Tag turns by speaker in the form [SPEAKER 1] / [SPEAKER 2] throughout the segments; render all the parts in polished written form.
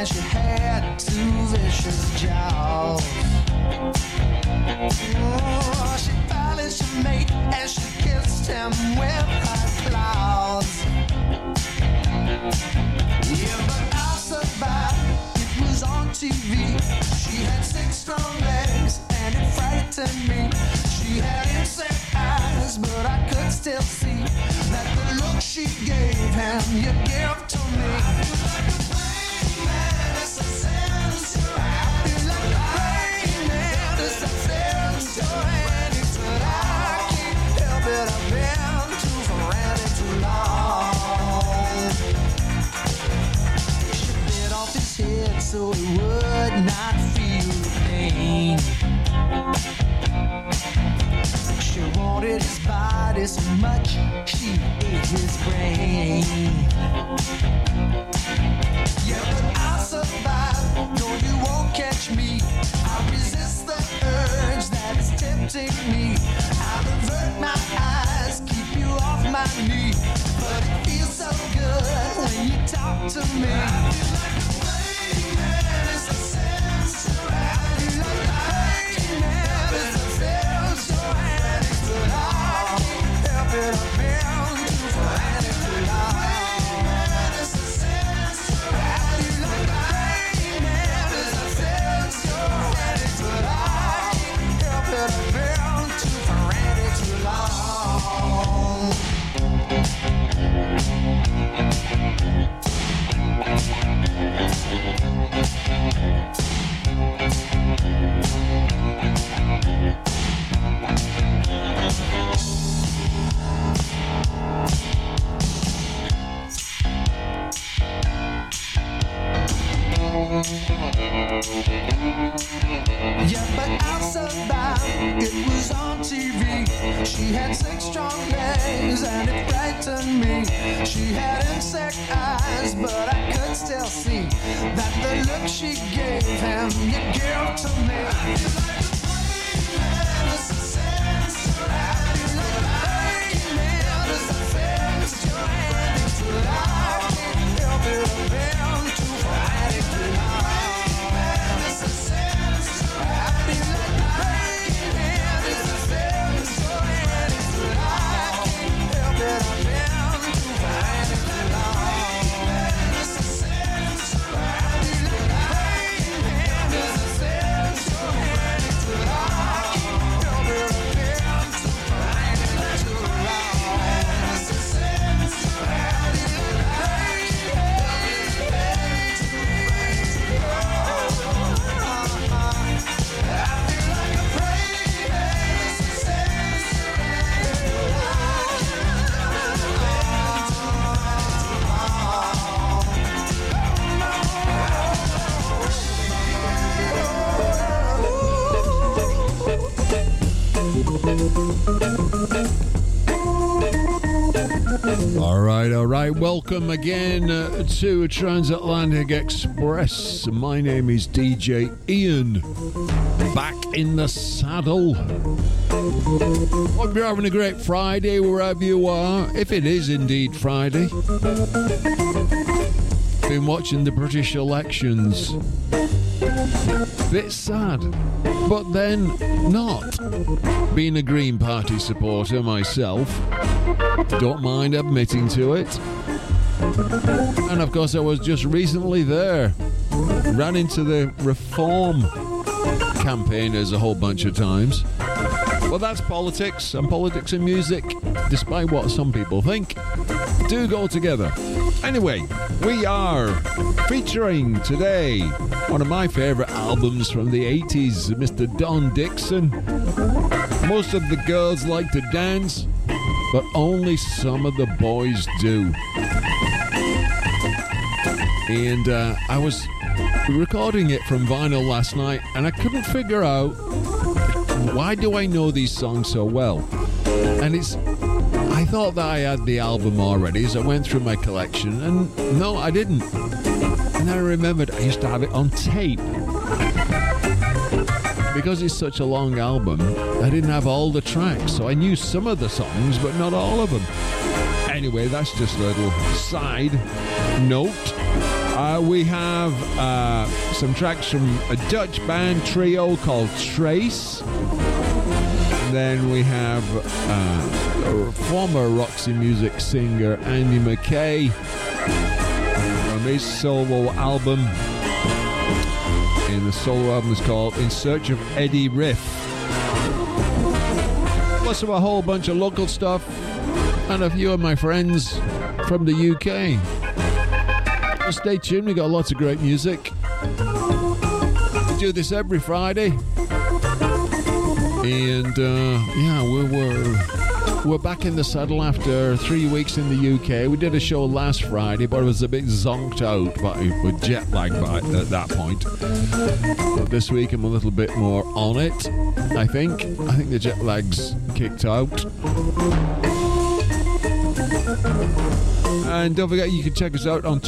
[SPEAKER 1] she had two vicious jaws. Oh, she polished her mate and she kissed him with her claws. Yeah, but I survived. It was on TV. She had 6 strong legs and it frightened me. She had insect eyes, but I could still see that the look she gave him, you give to me. I feel like a praying mantis, I sense your hand. I feel like a praying mantis, I sense your hand. It's that I can't help it, I've been too frantic too long. She bit off his head so he would not feel the pain. She wanted his body so much, she ate his brain. Yeah, but I survived, no you won't catch me. I resist the urge that is tempting me. I avert my eyes, keep you off my knee. But it feels so good when you talk to me. I feel like a praying mantis, I sense your hand. I feel like a praying mantis, I sense your hand. I've been too frantic too long. Praying mantis, I sense your hand. I feel like a praying mantis, I sense your hand. But I can't help it, I've been too frantic too long. Yeah, but I survived. It was on TV. She had 6 strong legs and it frightened me. She had insect eyes, but I could still see that the look she gave him, you give to me. I feel like a praying mantis, I sense your hand. I feel like a praying mantis, I sense your hand. Till I can't help it, I've been too frantic too long.
[SPEAKER 2] All right. Welcome again to Transatlantic Express. My name is DJ Ian. Back in the saddle. Hope you're having a great Friday wherever you are. If it is indeed Friday. Been watching the British elections. Bit sad, but then not. Being a Green Party supporter myself, don't mind admitting to it. And of course I was just recently there. Ran into the Reform campaigners a whole bunch of times. Well, that's politics, and politics and music, despite what some people think, do go together. Anyway, we are featuring today one of my favourite albums from the 80s, Mr. Don Dixon. Most of the girls like to dance, but only some of the boys do. And I was recording it from vinyl last night, and I couldn't figure out why do I know these songs so well. And I thought that I had the album already, so I went through my collection, and no, I didn't. And then I remembered I used to have it on tape. Because it's such a long album, I didn't have all the tracks, so I knew some of the songs, but not all of them. Anyway, that's just a little side note. We have some tracks from a Dutch band trio called Trace. Then we have former Roxy Music singer Andy McKay from his solo album. And the solo album is called In Search of Eddie Riff. Plus a whole bunch of local stuff and a few of my friends from the UK. So stay tuned, we got lots of great music. We do this every Friday. And yeah, we're back in the saddle after 3 weeks in the UK. We did a show last Friday, but it was a bit zonked out with jet lag at that point. But this week I'm a little bit more on it, I think. I think the jet lag's kicked out. And don't forget, you can check us out on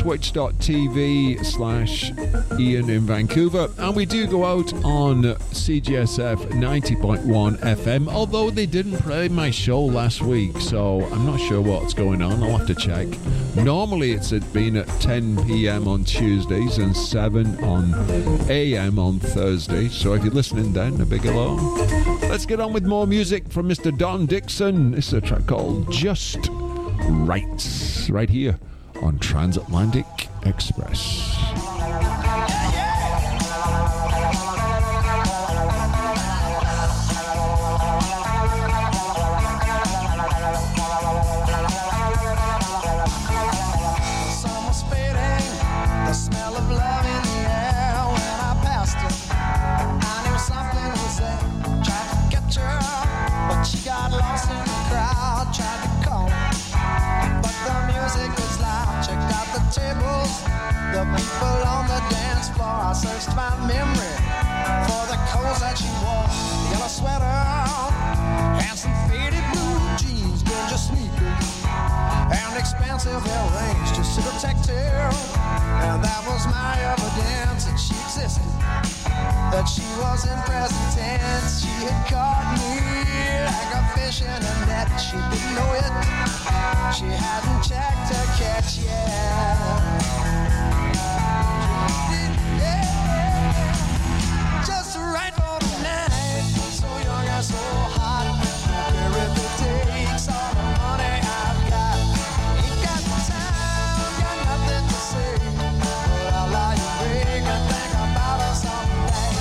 [SPEAKER 2] twitch.tv/Ian in Vancouver. And we do go out on CGSF 90.1 FM, although they didn't play my show last week, so I'm not sure what's going on. I'll have to check. Normally it's been at 10 p.m. on Tuesdays and 7 a.m. on Thursday. So if you're listening then, a big hello. Let's get on with more music from Mr. Don Dixon. This is a track called Just Right, right here on Transatlantic Express.
[SPEAKER 1] The people on the dance floor, I searched my memory for the clothes that she wore. The yellow sweater and some faded blue jeans, ginger sneakers, and expensive earrings just to protect her. And that was my evidence that she existed, that she was in present tense. She had caught me like a fish in a net. She didn't know it, she hadn't checked her catch yet. Just right for the night, so young and so hot. Don't care if it takes all the money I've got. Ain't got time, got nothing to say, but I'll lie awake and think about her someday.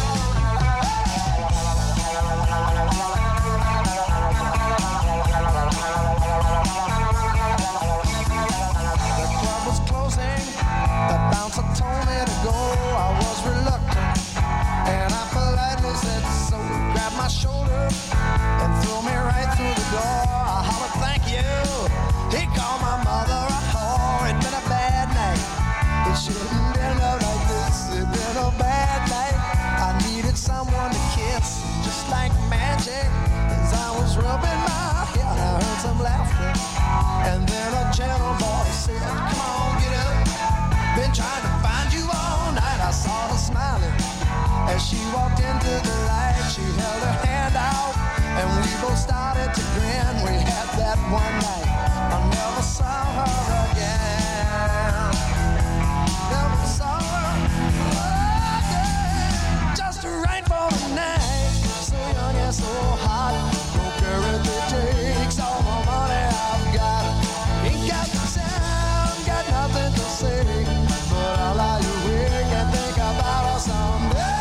[SPEAKER 1] The club was closing, the bouncer told me to go. I was reluctant, and I politely said so. Grabbed my shoulder and threw me right through the door. I hollered, thank you. He called my mother a whore. It'd been a bad night. It shouldn't end up like this. It'd been a bad night. I needed someone to kiss, just like magic. As I was rubbing my head, I heard some laughter, and then a gentle voice said, come on, get up. Been trying to find you all night. I saw her smiling as she walked into the light. She held her hand out and we both started to grin. We had that one night, I never saw her again. Never saw her again. Just right for the night, so young and so hot. Don't care if it takes all the money I've got. Ain't got the time, got nothing to say, but I'll lie awake and think about her someday.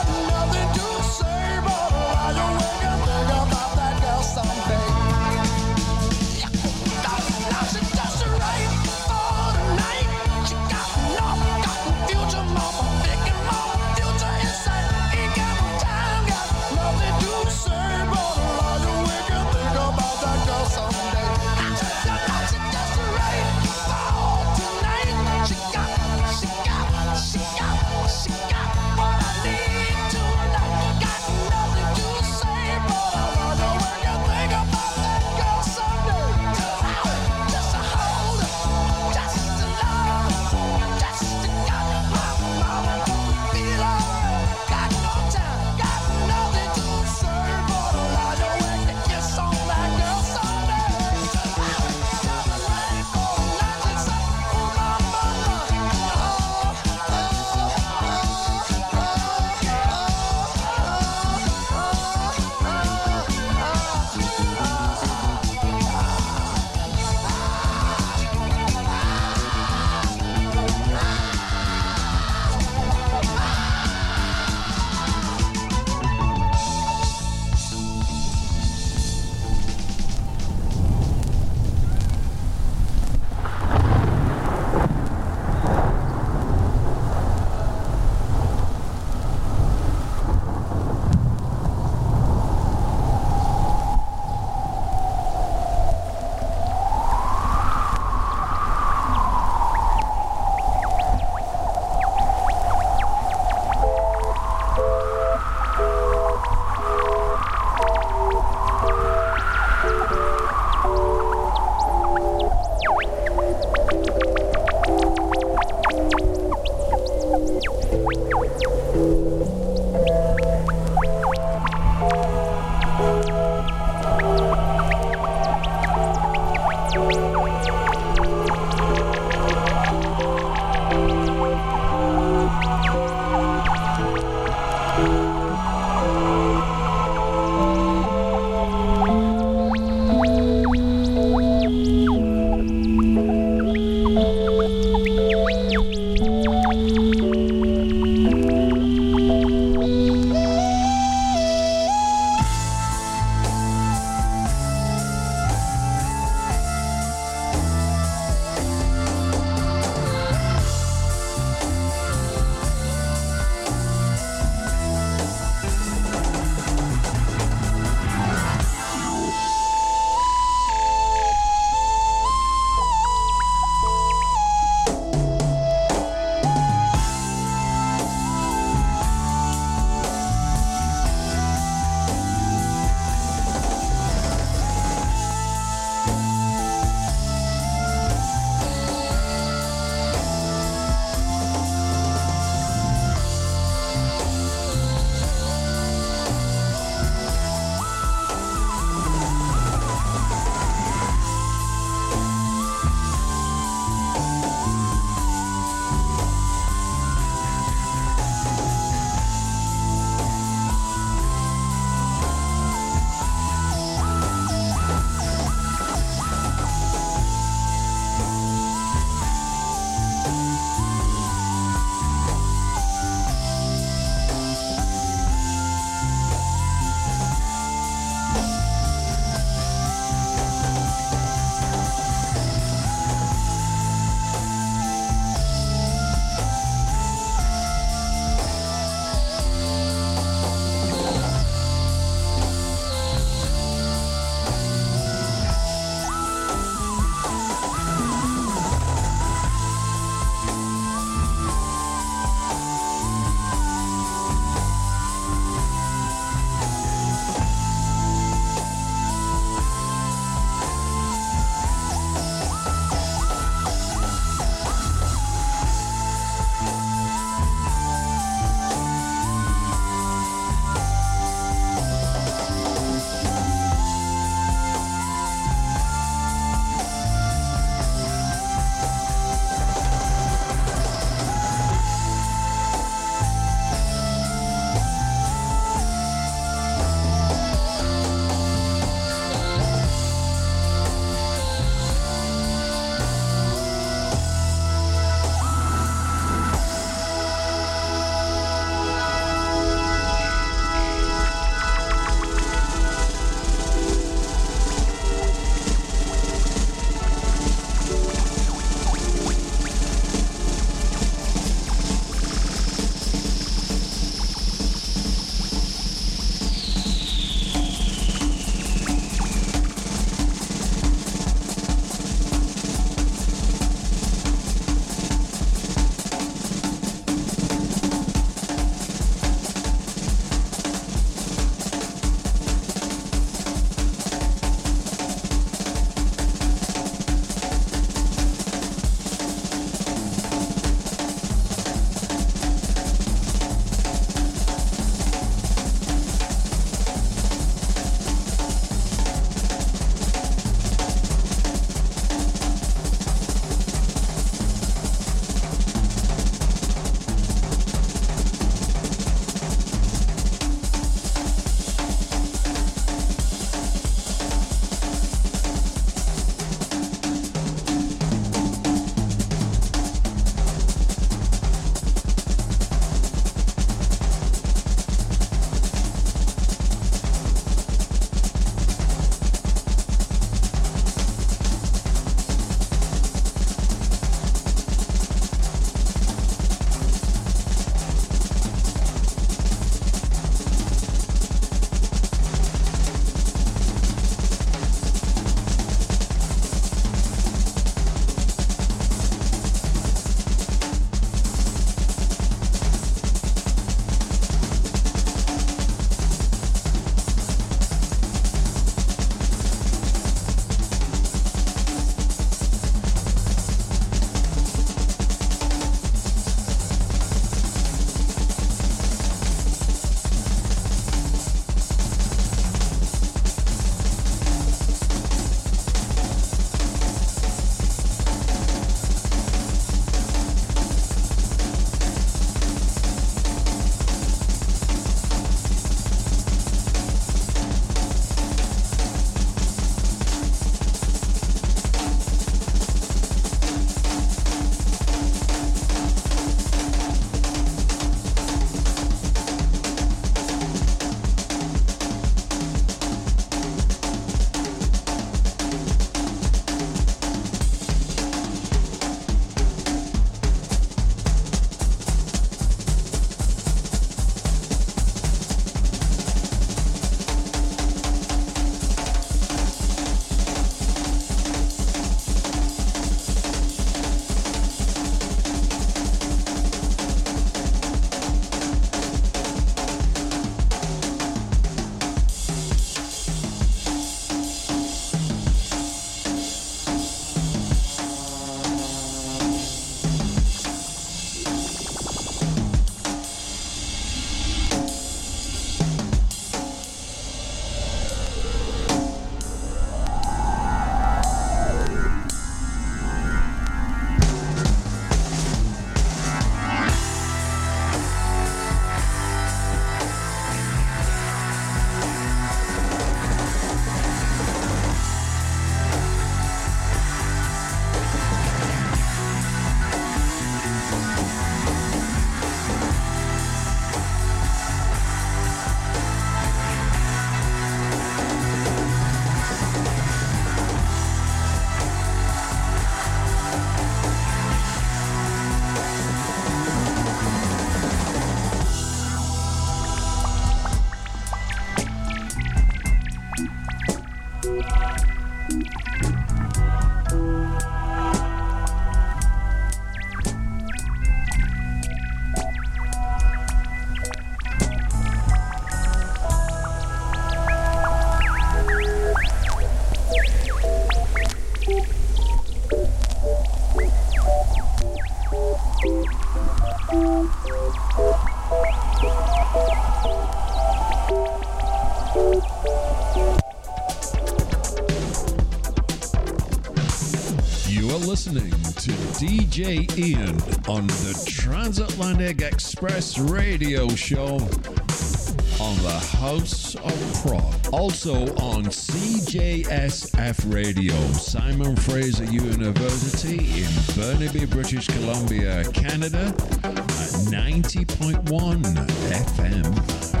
[SPEAKER 2] listening to DJ Ian on the Transatlantic Express radio show on the House of Prog. Also on CJSF Radio, Simon Fraser University in Burnaby, British Columbia, Canada at 90.1 FM.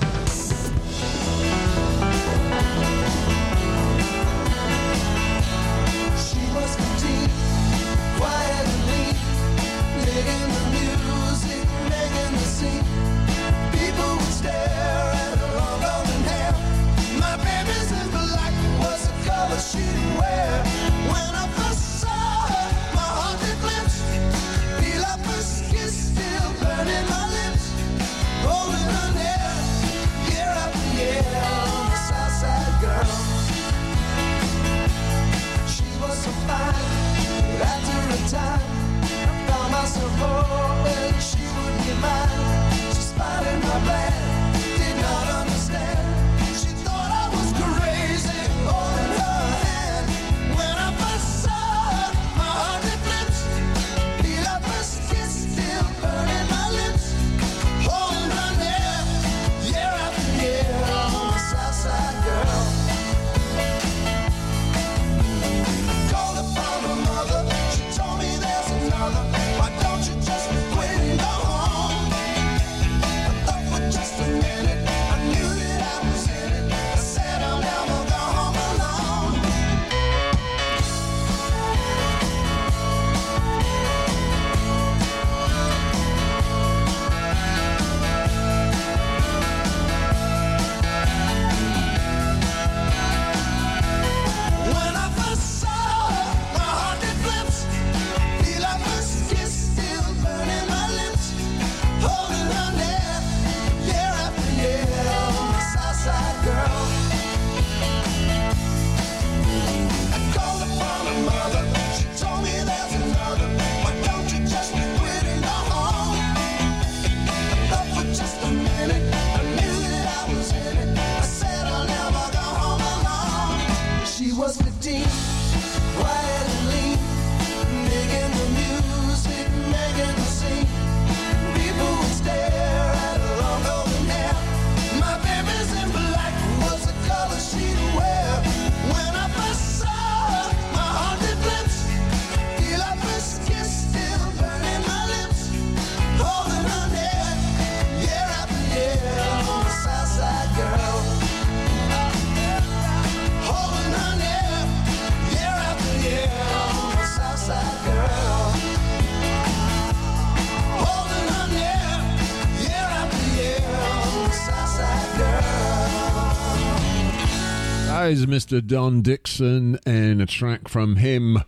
[SPEAKER 2] Is Mr. Don Dixon and a track from him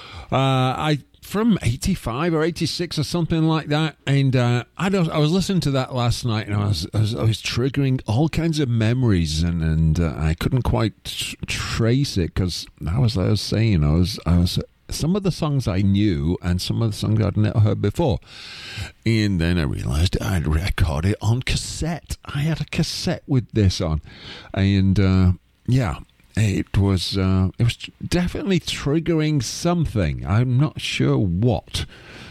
[SPEAKER 2] from 85 or 86 or something like that, and I was listening to that last night, and I was triggering all kinds of memories, and I couldn't quite trace it because I was saying I was some of the songs I knew and some of the songs I'd never heard before, and then I realized I'd recorded it on cassette. I had a cassette with this on, and yeah. It was definitely triggering something. I'm not sure what.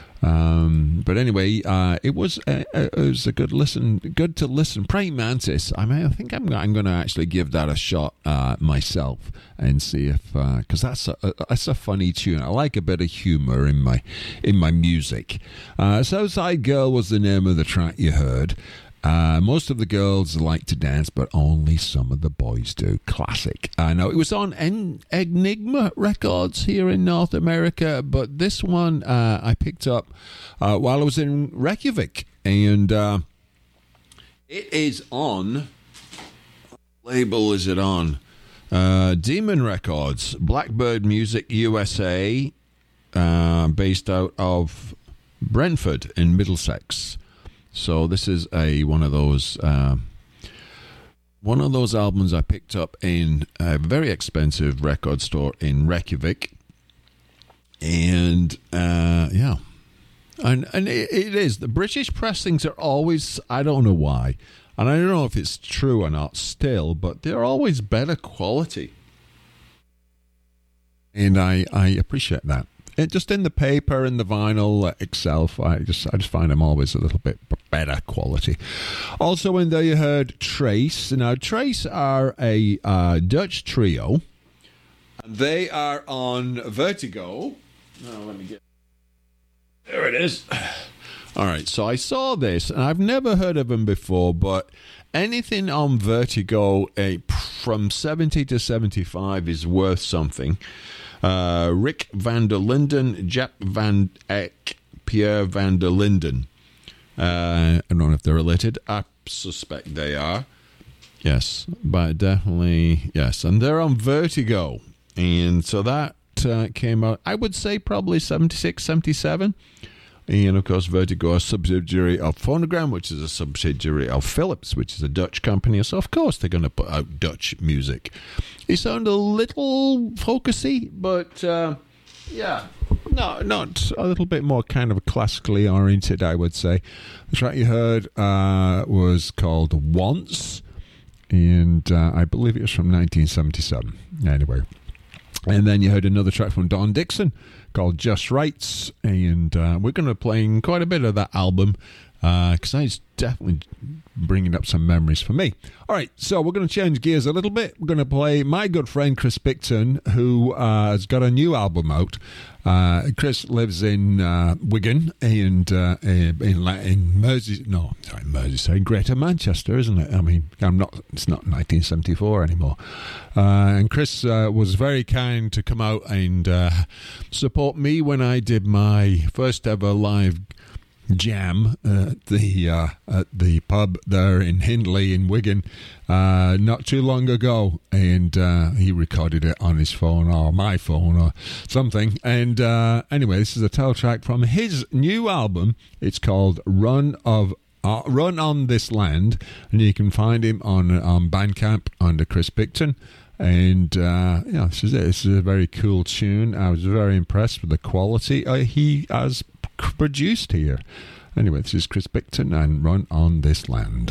[SPEAKER 2] But anyway, it was a good listen. Good to listen. Praying Mantis. I think I'm going to actually give that a shot myself and see if because that's a funny tune. I like a bit of humor in my music. Southside Girl was the name of the track you heard. Most of the girls like to dance, but only some of the boys do. Classic. I know it was on Enigma Records here in North America, but this one I picked up while I was in Reykjavik, and it is on. What label is it on? Demon Records, Blackbird Music USA, based out of Brentford in Middlesex. So this is one of those albums I picked up in a very expensive record store in Reykjavik, and yeah, and it is the British pressings are always, I don't know why, and I don't know if it's true or not still, but they're always better quality, and I appreciate that. just in the paper and the vinyl itself, I just find them always a little bit better quality. Also in there you heard Trace. Now Trace are a Dutch trio. They are on Vertigo. Let me get... There it is. All right, so I saw this, and I've never heard of them before, but anything on Vertigo from 70 to 75 is worth something. Rick van der Linden, Jaap van Eyck, Pierre van der Linden. I don't know if they're related. I suspect they are. Yes, but definitely, yes. And they're on Vertigo. And so that came out, I would say, probably 76, 77. And, of course, Vertigo, a subsidiary of Phonogram, which is a subsidiary of Philips, which is a Dutch company. So, of course, they're going to put out Dutch music. It sounded a little folksy, but, yeah, no, not a little bit more kind of classically oriented, I would say. The track you heard was called Once, and I believe it was from 1977. Anyway. And then you heard another track from Don Dixon called Just Rights, and we're going to play quite a bit of that album because it's definitely bringing up some memories for me. All right, so we're going to change gears a little bit. We're going to play my good friend Chris Picton, who has got a new album out. Chris lives in Wigan and in Merseyside, Greater Manchester, isn't it? I mean, it's not 1974 anymore. And Chris was very kind to come out and support me when I did my first ever live jam at the pub there in Hindley in Wigan not too long ago, and he recorded it on his phone or my phone or something. And anyway, this is a title track from his new album. It's called Run on This Land, and you can find him on Bandcamp under Chris Picton. And this is it. This is a very cool tune. I was very impressed with the quality he has produced here. Anyway, this is Chris Picton and Run on This Land.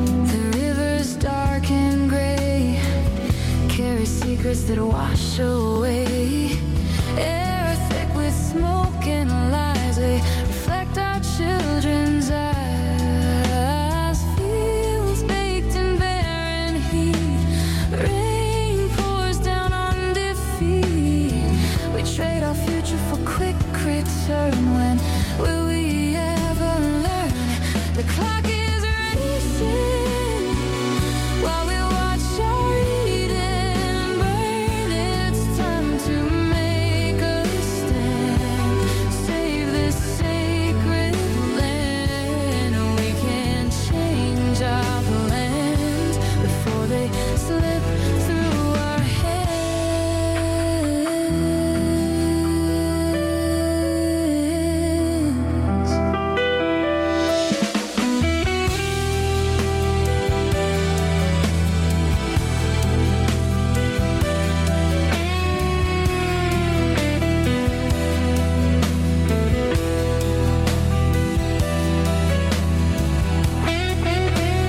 [SPEAKER 3] That wash away.